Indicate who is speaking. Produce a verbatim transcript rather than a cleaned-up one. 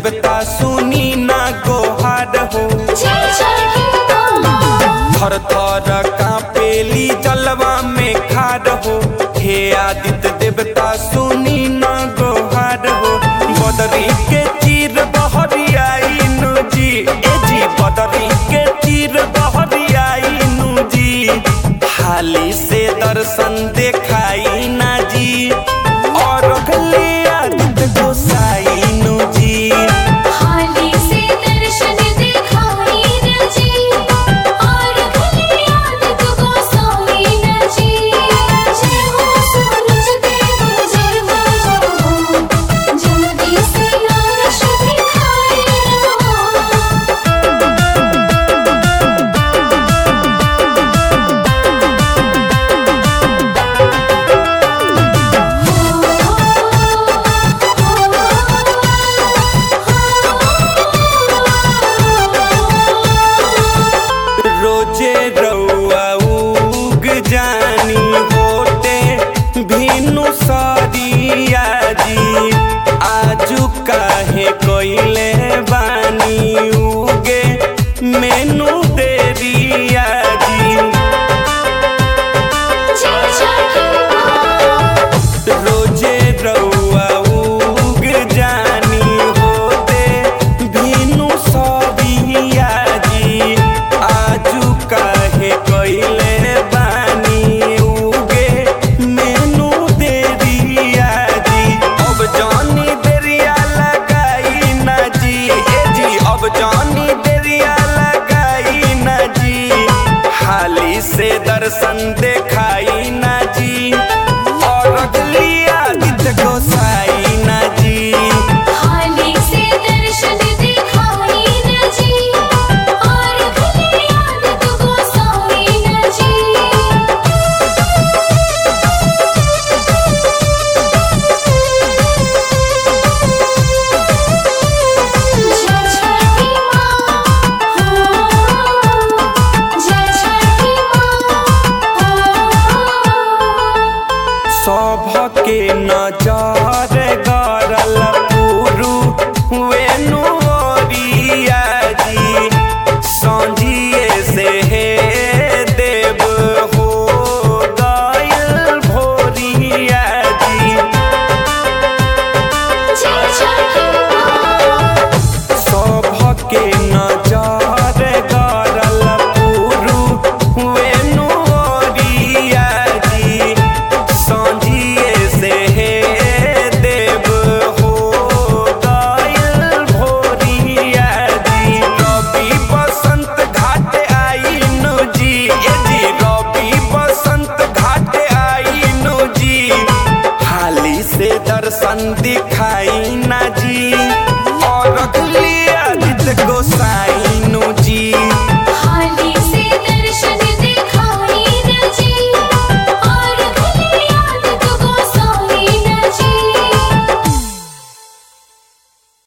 Speaker 1: देवता सुनी ना गोहार हो। थर थर कांपेली जलवा में खार हो। हे आदित्य देवता सुनी ना गोहार हो। बदरी के चीर बहरियाई नु जी, ए जी बदरी के चीर बहरियाई नु जी। हाली से दर्शन देखाई ना जी, और अगले आदित्य गोसाई नु जी।
Speaker 2: हाली से दर्शन दिखाई न जी, और अगले आदित्य गोसाई न जी। जय हो सूरज देव जय हो जय हो, जल्दी से आरश दिखाई
Speaker 1: रोजे रउआ उग जानी होते भीनु सरिया जी। आजू काहे कोइले बानी उगे मेनू देरिया जी। रोजे रउआ उग जानी होते भीनु सरिया जी। आजू काहे कोइले बानी उगे मेनू देरिया जी। अब जानी देरिया लगाई ना जी, ए जी अब जानी देरिया लगाई ना जी। हाली से दर्शन देखाई